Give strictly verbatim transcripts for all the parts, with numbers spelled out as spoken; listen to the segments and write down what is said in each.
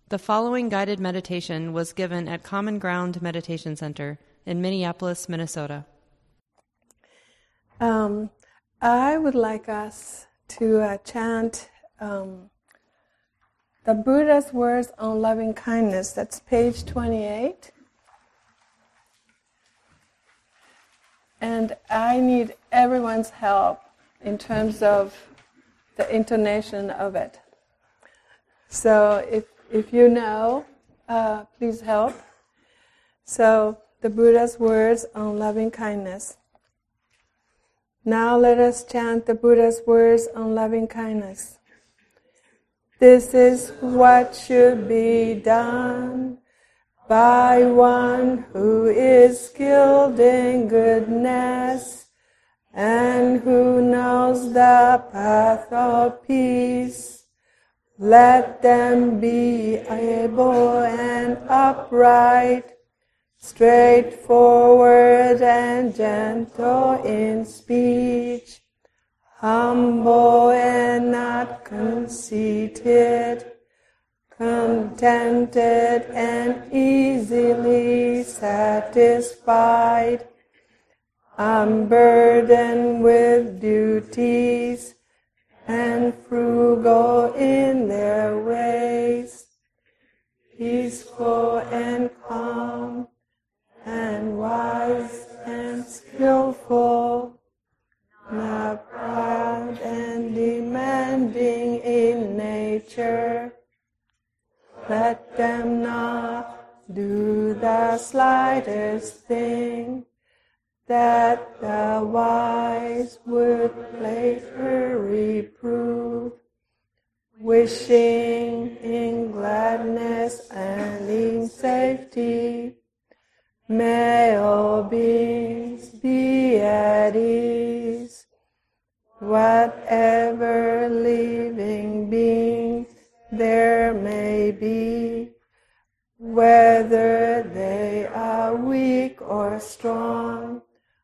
The following guided meditation was given at Common Ground Meditation Center in Minneapolis, Minnesota. Um, I would like us to uh, chant um, the Buddha's words on loving kindness. That's page twenty-eight. And I need everyone's help in terms of the intonation of it. So if if you know, uh, please help. So the Buddha's words on loving kindness. Now let us chant the Buddha's words on loving kindness. This is what should be done by one who is skilled in goodness and who knows the path of peace. Let them be able and upright, straightforward and gentle in speech, humble and not conceited, contented and easily satisfied, unburdened with duties, and frugal in their ways, peaceful and calm, and wise and skillful, not proud and demanding in nature. Let them not do the slightest thing that the wise would later reprove, wishing in gladness and in safety. May all beings be at ease, whatever living beings there may be, whether they are weak or strong,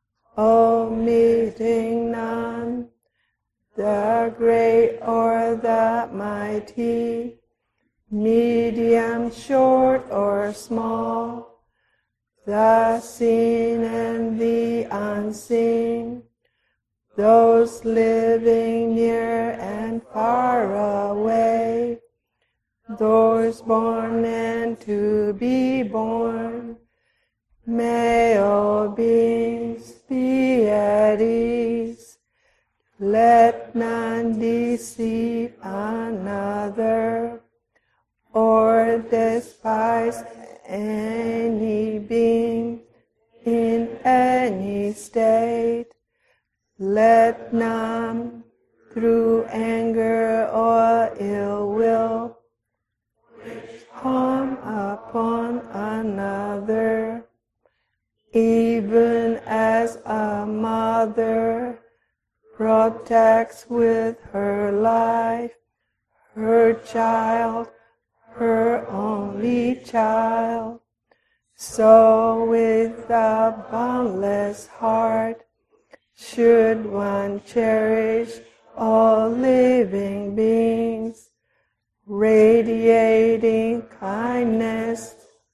omitting none, the great or the mighty, medium, short or small, the seen and the unseen, those living near and far away, those born and to be born. May all beings be at ease. Let none deceive another or despise any being in any state. Let none through anger or ill will harm upon another, even as a mother protects with her life her child, her only child. So with a boundless heart should one cherish all living beings, radiating kindness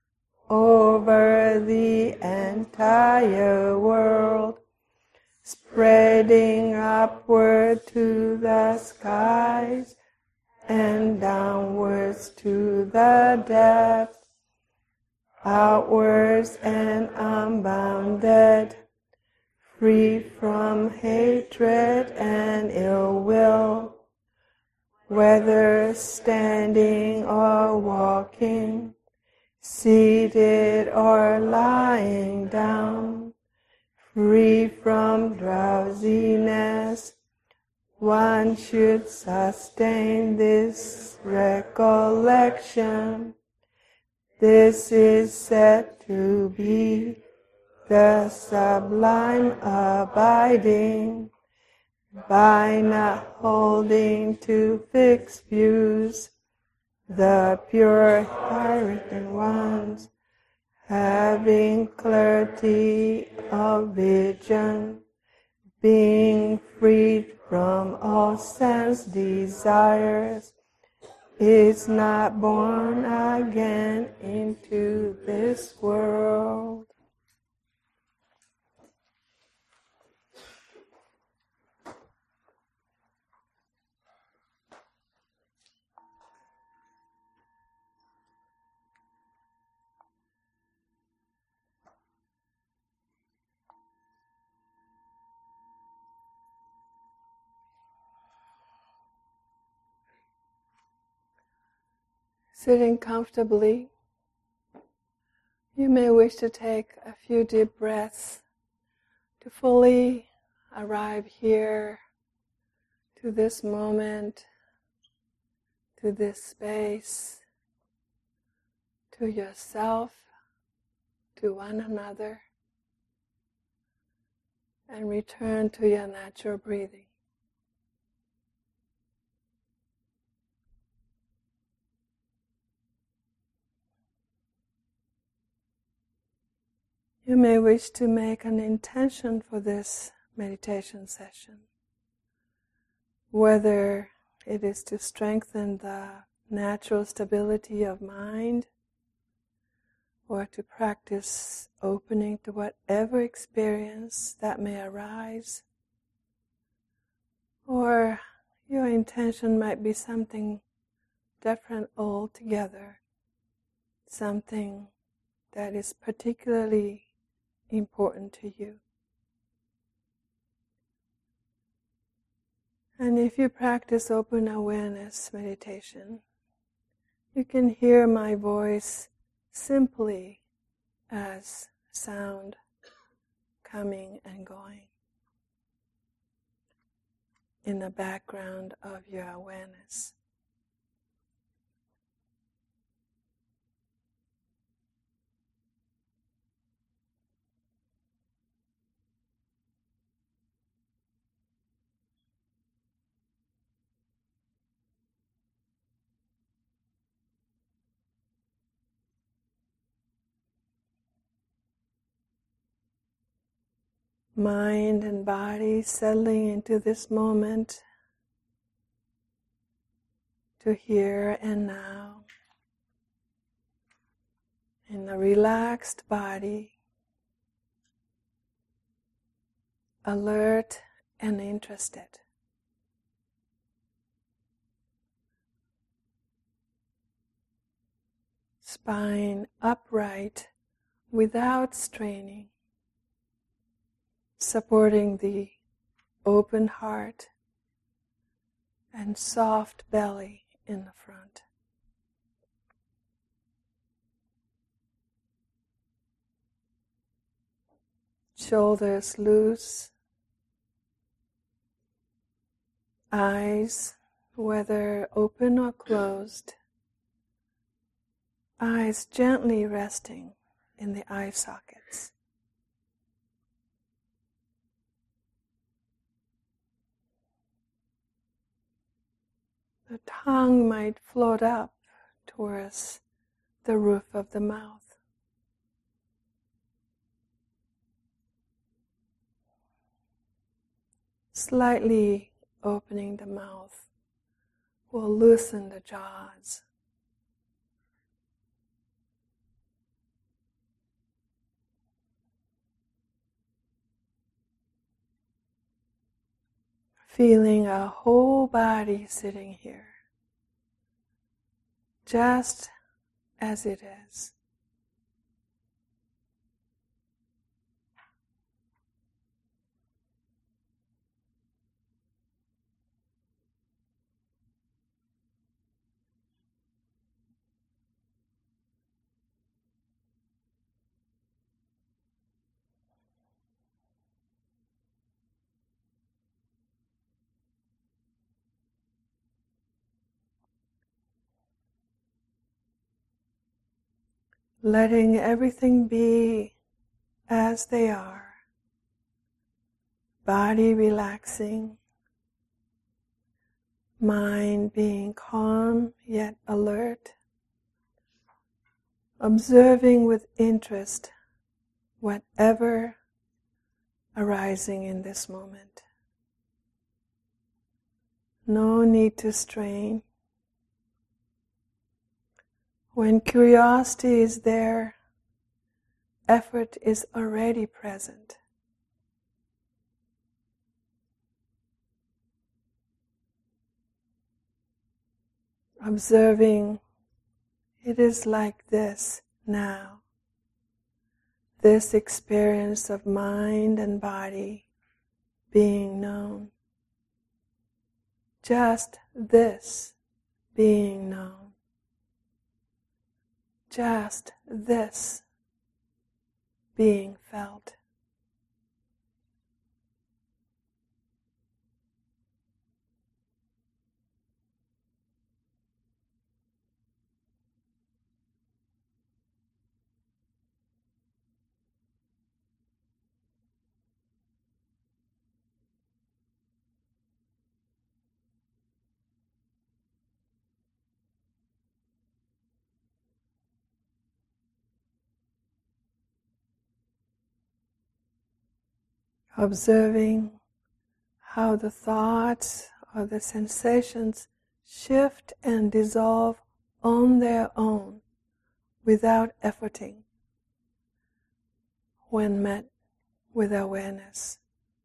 over the entire world, spreading upward to the skies and downwards to the depths, outwards and unbounded, free from hatred and ill will, whether standing or walking, seated or lying down, free from drowsiness. One should sustain this recollection. This is said to be the sublime abiding, by not holding to fixed views, the pure-hearted ones, having clarity of vision, being freed from all sense desires, is not born again into this world. Sitting comfortably, you may wish to take a few deep breaths to fully arrive here, to this moment, to this space, to yourself, to one another, and return to your natural breathing. You may wish to make an intention for this meditation session, whether it is to strengthen the natural stability of mind or to practice opening to whatever experience that may arise, or your intention might be something different altogether, something that is particularly important to you. And if you practice open awareness meditation, you can hear my voice simply as sound coming and going in the background of your awareness. Mind and body settling into this moment, to here and now, in a relaxed body, alert and interested. Spine upright without straining, supporting the open heart and soft belly in the front. Shoulders loose, eyes, whether open or closed, eyes gently resting in the eye sockets. The tongue might float up towards the roof of the mouth. Slightly opening the mouth will loosen the jaws. Feeling a whole body sitting here, just as it is. Letting everything be as they are. Body relaxing, mind being calm yet alert, observing with interest whatever arising in this moment. No need to strain. When curiosity is there, effort is already present. Observing, it is like this now. This experience of mind and body being known. Just this being known. Just this being felt. Observing how the thoughts or the sensations shift and dissolve on their own without efforting when met with awareness.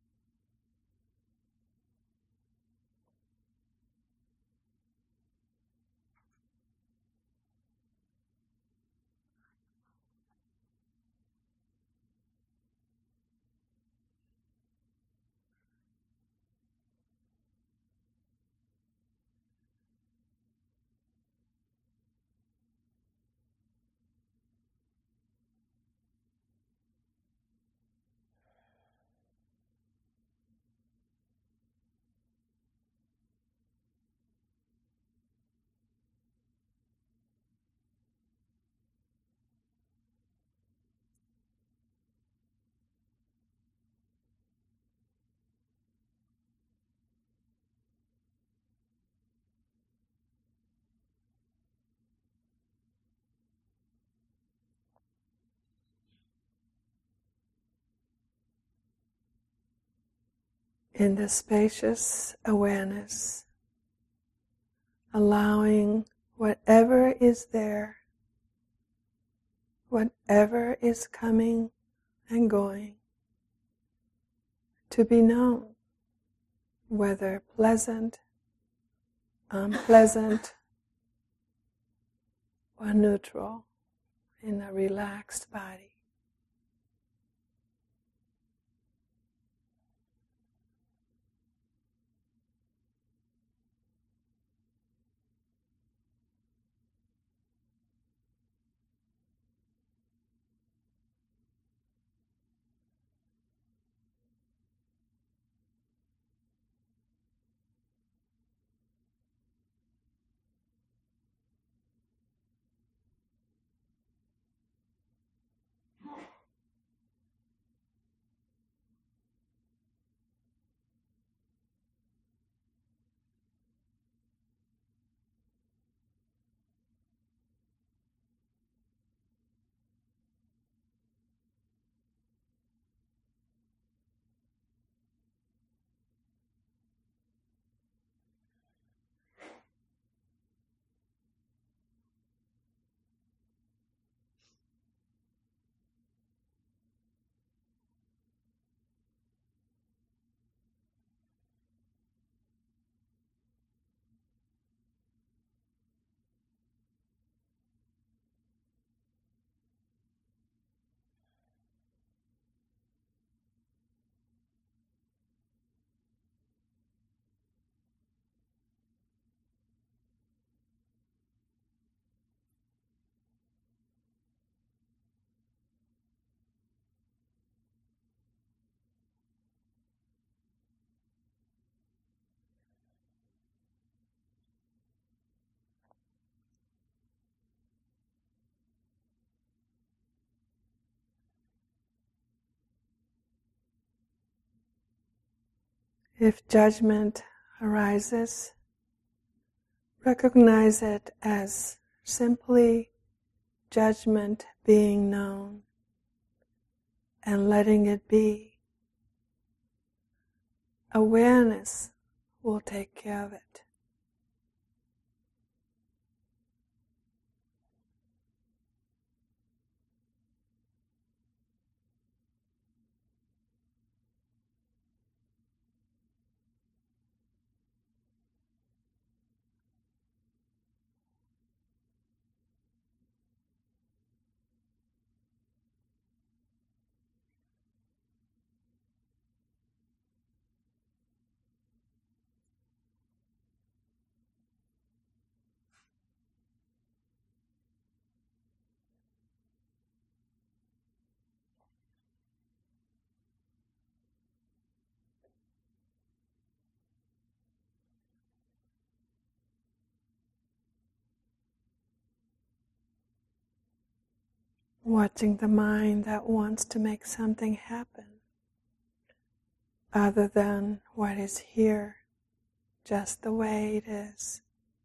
In the spacious awareness, allowing whatever is there, whatever is coming and going, to be known, whether pleasant, unpleasant, or neutral, in a relaxed body. If judgment arises, recognize it as simply judgment being known and letting it be. Awareness will take care of it. watching the mind that wants to make something happen other than what is here, just the way it is.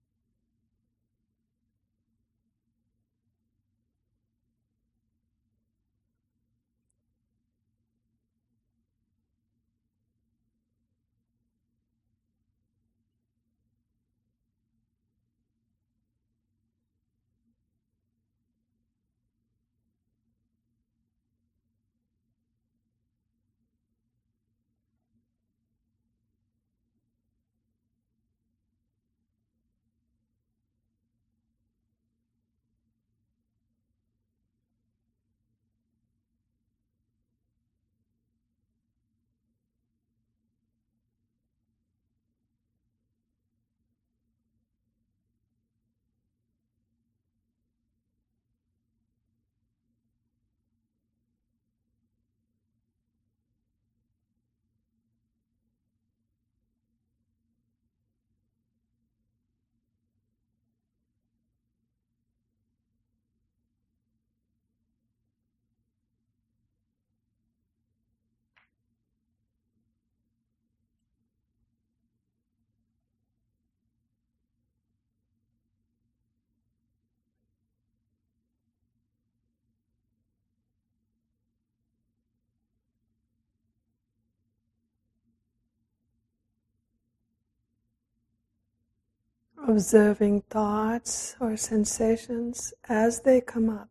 Observing thoughts or sensations as they come up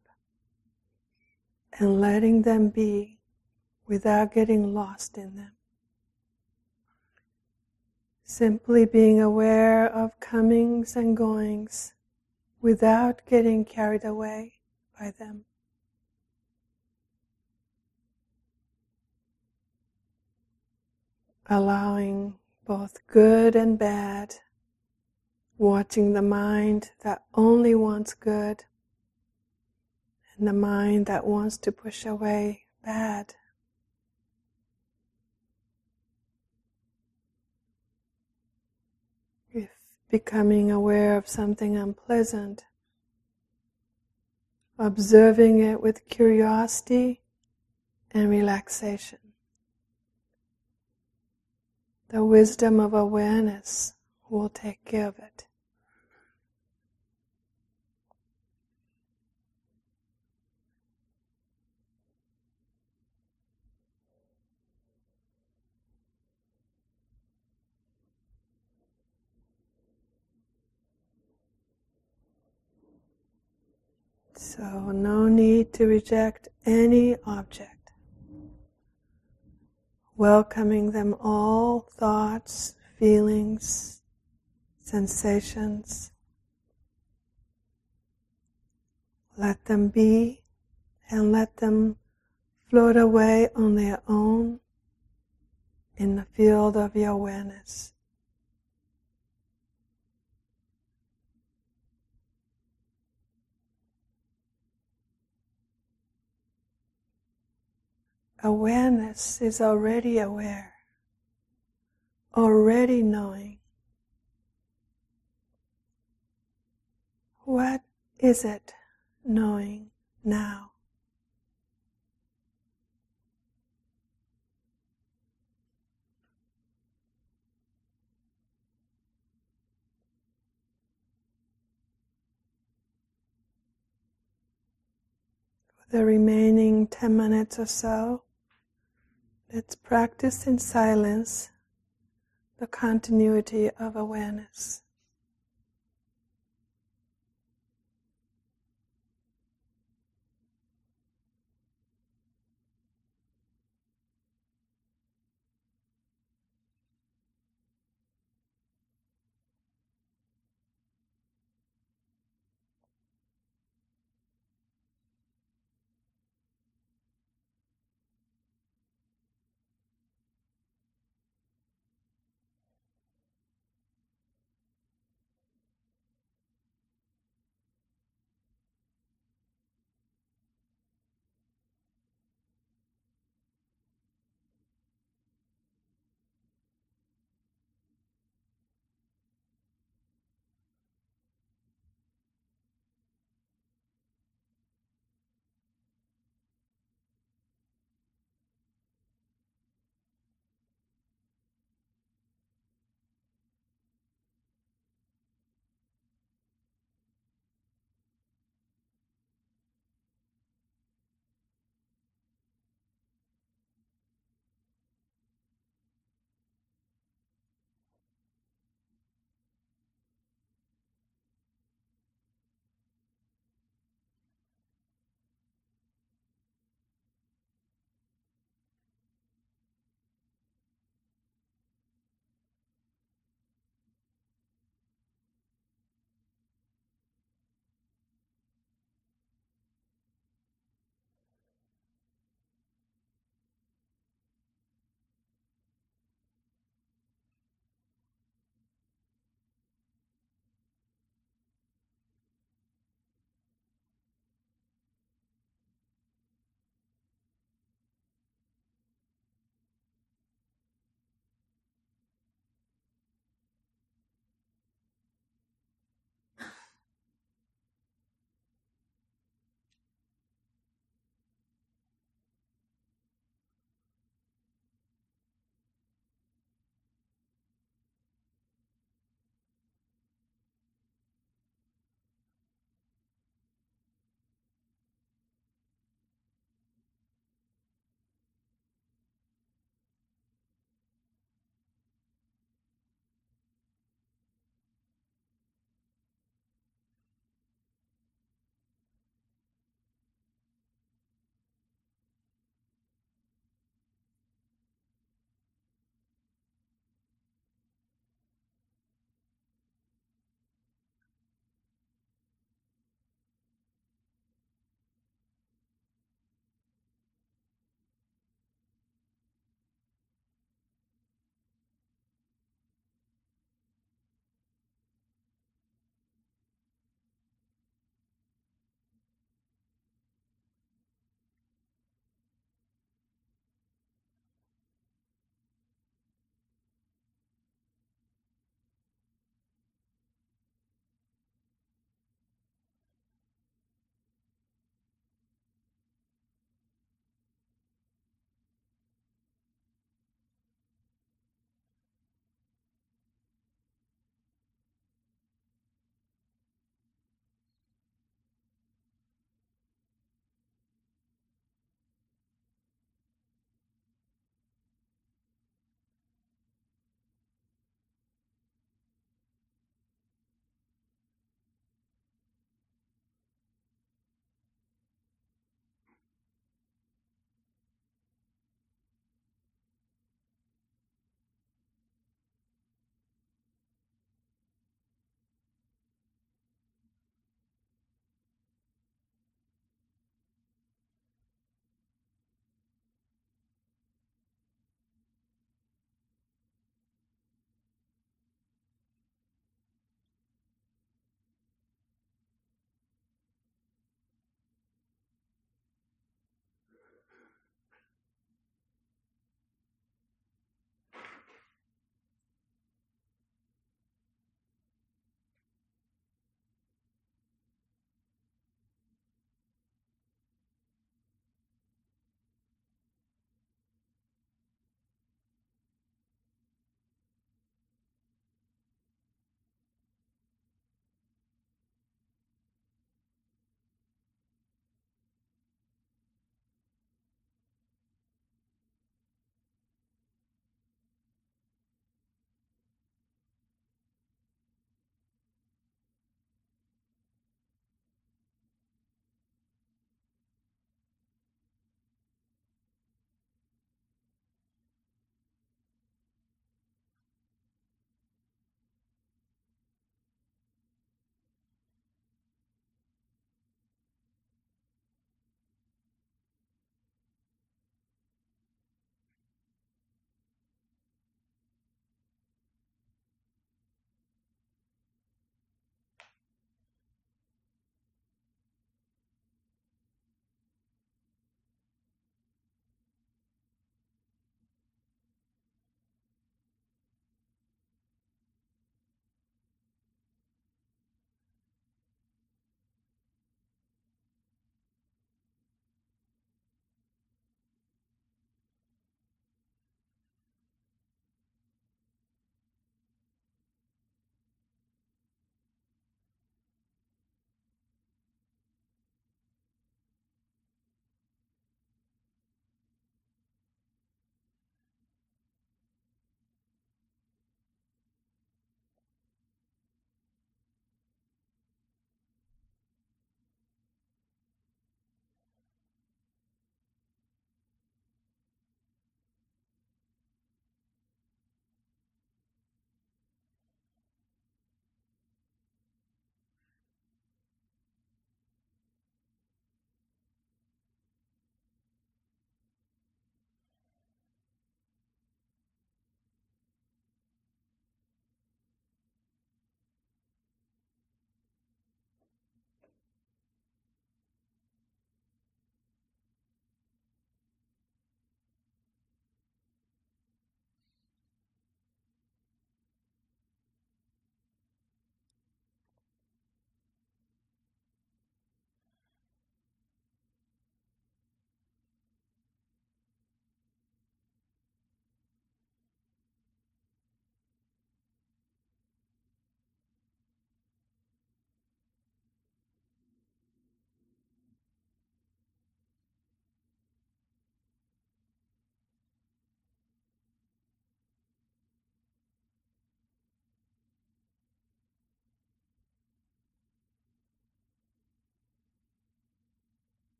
and letting them be without getting lost in them. Simply being aware of comings and goings without getting carried away by them. Allowing both good and bad, watching the mind that only wants good and the mind that wants to push away bad. If becoming aware of something unpleasant, observing it with curiosity and relaxation. The wisdom of awareness will take care of it. So no need to reject any object. Welcoming them all, thoughts, feelings, sensations. Let them be and let them float away on their own in the field of your awareness. Awareness is already aware, already knowing. What is it knowing now? For the remaining ten minutes or so, let's practice in silence the continuity of awareness.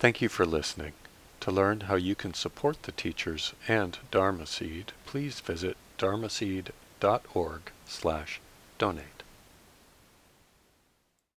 Thank you for listening. To learn how you can support the teachers and Dharma Seed, please visit dharmaseed dot org slash donate.